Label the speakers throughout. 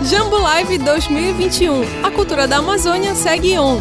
Speaker 1: Jambu Live 2021. A cultura da Amazônia segue on.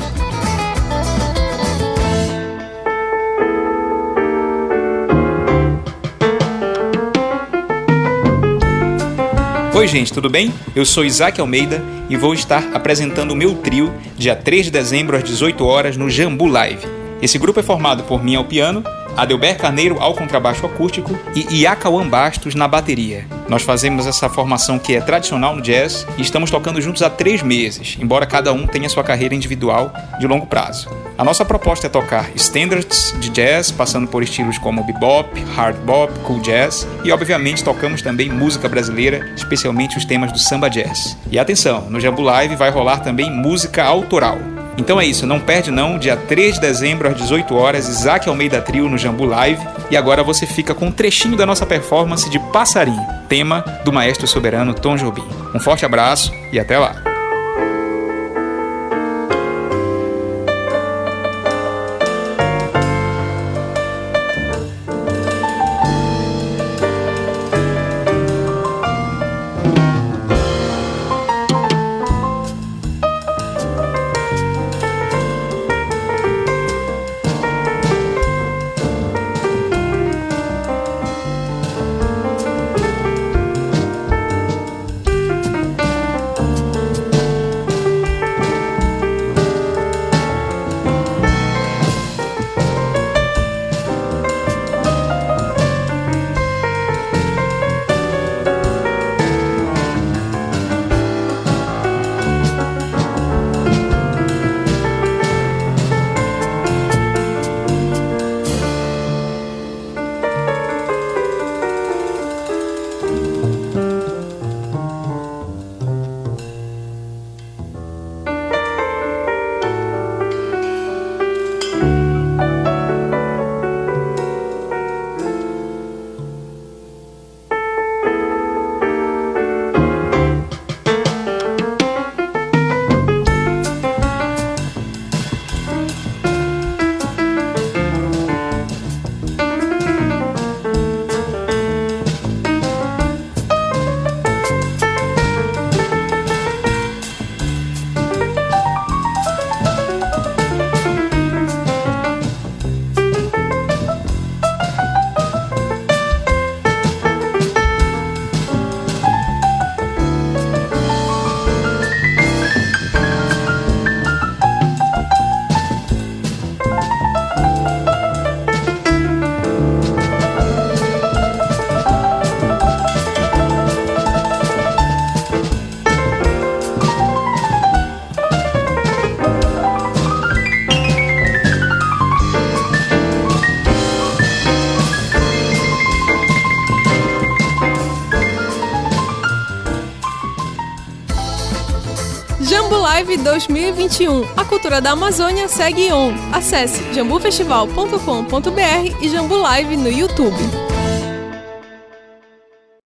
Speaker 2: Oi gente, tudo bem? Eu sou Isaac Almeida e vou estar apresentando o meu trio dia 3 de dezembro às 18 horas no Jambu Live. Esse grupo é formado por mim ao piano, Adelber Carneiro ao contrabaixo acústico e Iacauã Bastos na bateria. Nós fazemos essa formação que é tradicional no jazz e estamos tocando juntos há 3 meses, embora cada um tenha sua carreira individual de longo prazo. A nossa proposta é tocar standards de jazz, passando por estilos como bebop, hard bop, cool jazz e obviamente tocamos também música brasileira, especialmente os temas do samba jazz. E atenção, no Jambu Live vai rolar também música autoral. Então é isso, não perde não, dia 3 de dezembro às 18 horas, Isaac Almeida Trio no Jambu Live. E agora você fica com um trechinho da nossa performance de Passarinho, tema do maestro soberano Tom Jobim. Um forte abraço e até lá!
Speaker 1: Jambu Live 2021. A cultura da Amazônia segue on. Acesse jambufestival.com.br e Jambu Live no YouTube.